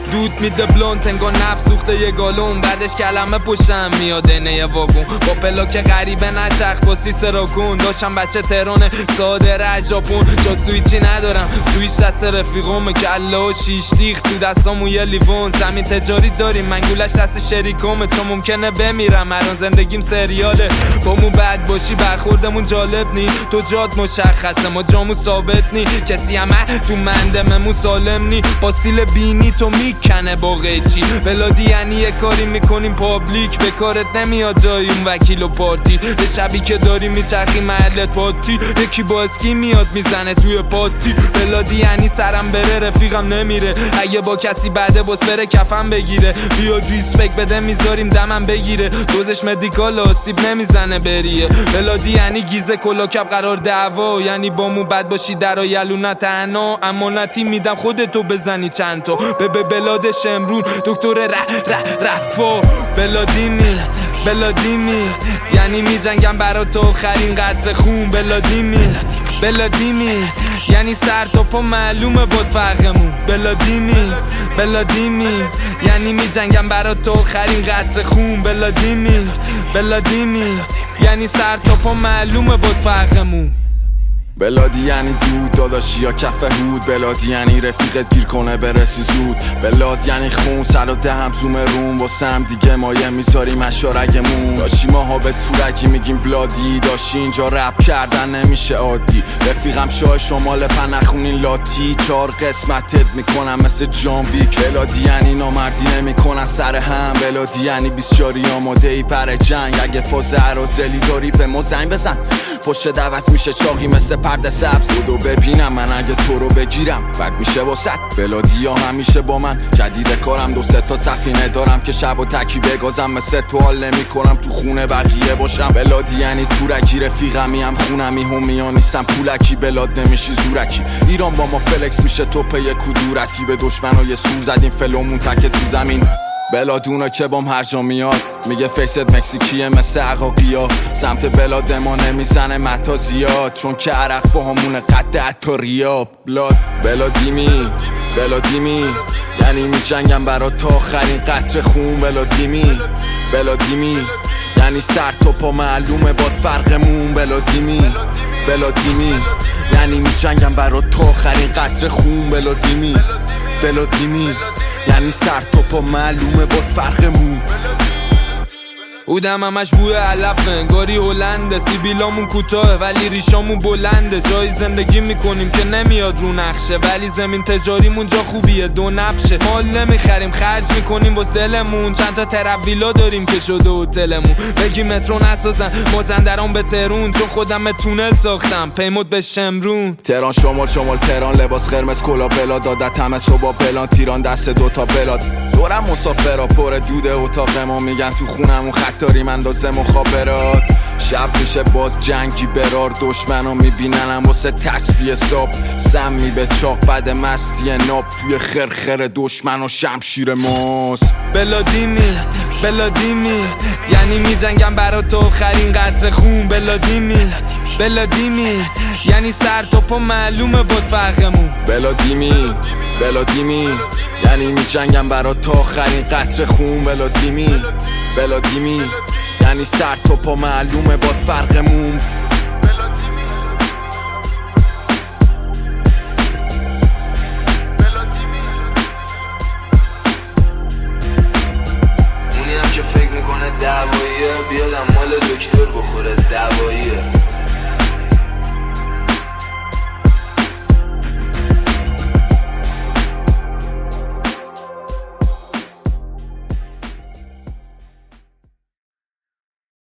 دود میده بلونت انگار نفس سوخته یه گالون، بعدش کلمه پشتم میاد اینه یه واگون با پلاک غریبه نچرخ با سی سراکون. داشتم بچه تهران ساده رجاپون، جا سویچی ندارم سویچ دست رفیقم، کله و شیش دیخ تو دستامو یه لیوون. زمین تجاری داریم منگولش دست شریکمه، چون ممکنه بمیرم الان زندگیم سریاله. بامون بد باشی برخوردمون جالب نی، تو جات مشخصه ما جامو ثابت نی، کسی همه تو مندممون سالم نی، با سیل بینی تو میکنه با قیچی. بلادی یعنی یه کاری میکنیم پابلیک، به کارت نمیاد جای اون وکیل و پارتی، به شبی که داری میچرخی محلت پاتی، یکی با اسکی میاد میزنه توی پاتی. بلادی یعنی سرم بره رفیقم نمیره، اگه با کسی بعده باز بره کفم بگیره، بیاد ریسپکت بده میذاریم دمم بگیره، دوزش مدیکال آسیب نمیزنه بریه. بلادی یعنی گیزه کلاکب قرار دعوا، یعنی بامون بد باشی در یلو تنها، امانتی میدم خودتو بزنی چند تا به بلاد شمرون دکتر رفا. بلادیمی یعنی میجنگم برا تو آخرین قطره خون. بلادیمی یعنی سر تا پا معلومه باد فرقمون. بلادیمی یعنی میجنگم برا تو آخرین قطره خون. بلادیمی یعنی سر تا پا معلومه باد فرقمون. بلادی یعنی دود داداشی یا کف هود، بلادی یعنی رفیقت گیر کنه برسی زود، بلاد یعنی خون سر و دهم زوم روم، واسه هم دیگه مایه میذاریم اشارگمون. داشی ماها به تورکی میگیم بلادی، داشی اینجا رپ کردن نمیشه عادی، رفیقم شاه شمال پنخونین لاتی، 4 قسمتت میکنم مثل جان ویک. بلادی یعنی نامردی نمیکنن سر هم، بلادی یعنی بیسیاری آماده ای پر جنگ، اگه فاز عرازلی داری به ما زنگ بزن، پشت دوست میشه چاقی مثل پرده سبز، بودو ببینم من اگه تو رو بگیرم بد میشه واسط. بلادی ها همیشه با من، جدید کارم 2-3 تا سفینه دارم که شب و تکی بگازم، مثل تو حال نمی کنم تو خونه بقیه باشم. بلادی یعنی تورکی رفیقمی هم خونمی همیا نیستم پولکی، بلاد نمیشی زورکی، ایران با ما فلکس میشه تو پی کدورتی، به دشمنای سور زدیم فلومون تک تو زمین. بلادونا که بام هر جا میاد میگه فیست مکزیکیه مثل عقاقیا، سمت بلاد ما نمیزنه متا زیاد، چون که عرق با همونه قد حتی ریا. بلادیمی یعنی میجنگم برا تا آخرین قطره خون. بلادیمی یعنی سر تا پا معلومه باد فرقمون. بلادیمی یعنی میجنگم برا تا آخرین قطره خون. بلادیمی یعنی سر تا پا معلومه باد فرقمون. بودم همش بوی علف انگاری هلنده، سیبیلامون کوتاه ولی ریشامون بلنده، جایی زندگی میکنیم که نمیاد رو نقشه، ولی زمین تجاریمون جا خوبیه دو نبشه، مال نمیخریم خرج میکنیم واسه دلمون، چند تا ترابیلا داریم که شده هتلمون، بگی مترو نسازن مازندران به تهرون، چون خودم تونل ساختم پیمود به شمرون. تهران شمال تهران لباس قرمز کلا بلاد، عادت همه صبح پلان تیران دست 2 تا بلاد، دورم مسافرا پر دود اتاق ما، میگن تو خونمون داریم اندازه مخابرات، شب میشه باز جنگی برار، دشمنو میبیننم واسه تصفیه ساب، سمی به چاق بعد مستی ناب، توی خرخر دشمن و شمشیر ماست. بلادیمی یعنی میجنگم برا تو آخرین قطره خون. بلادیمی یعنی سر تا پا معلومه باد فرقمون. بلادیمی یعنی میجنگم برا تا آخرین قطره خون. بلادیمی یعنی سر تا پا معلومه باد فرقمون. اونی هم که فکر میکنه دعواییه بیادم مال دکتر بخوره دعوایی